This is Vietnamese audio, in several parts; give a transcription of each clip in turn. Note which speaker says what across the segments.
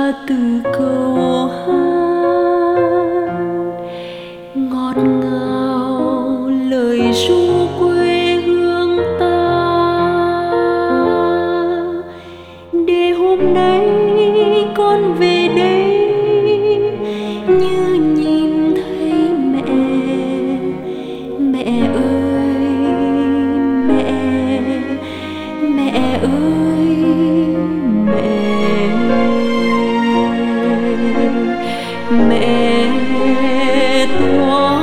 Speaker 1: từ câu hát ngọt ngào lời ru quê hương ta, để hôm nay con về đây như nhìn thấy mẹ. Mẹ ơi mẹ, mẹ ơi mẹ, mẹ tỏa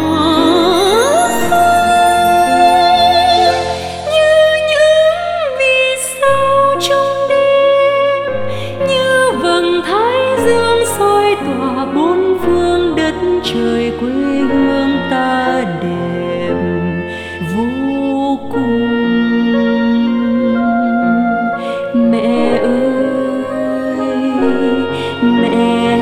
Speaker 1: sáng như những vì sao trong đêm, như vầng thái dương soi tỏa bốn phương đất trời quê hương ta đẹp vô cùng. Mẹ ơi mẹ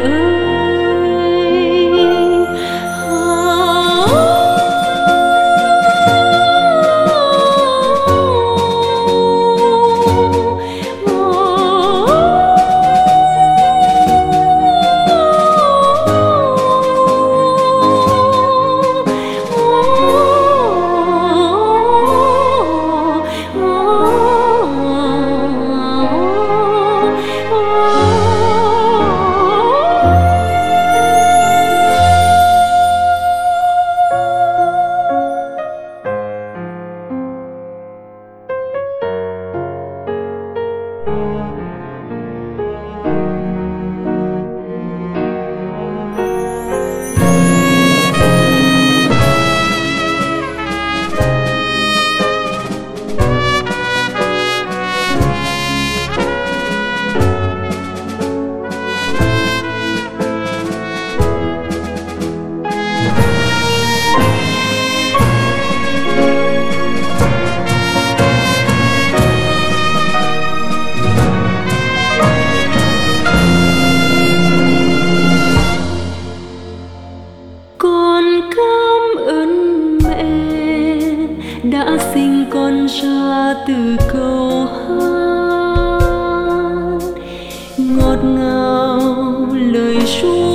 Speaker 1: đã sinh con ra từ câu hát ngọt ngào lời ru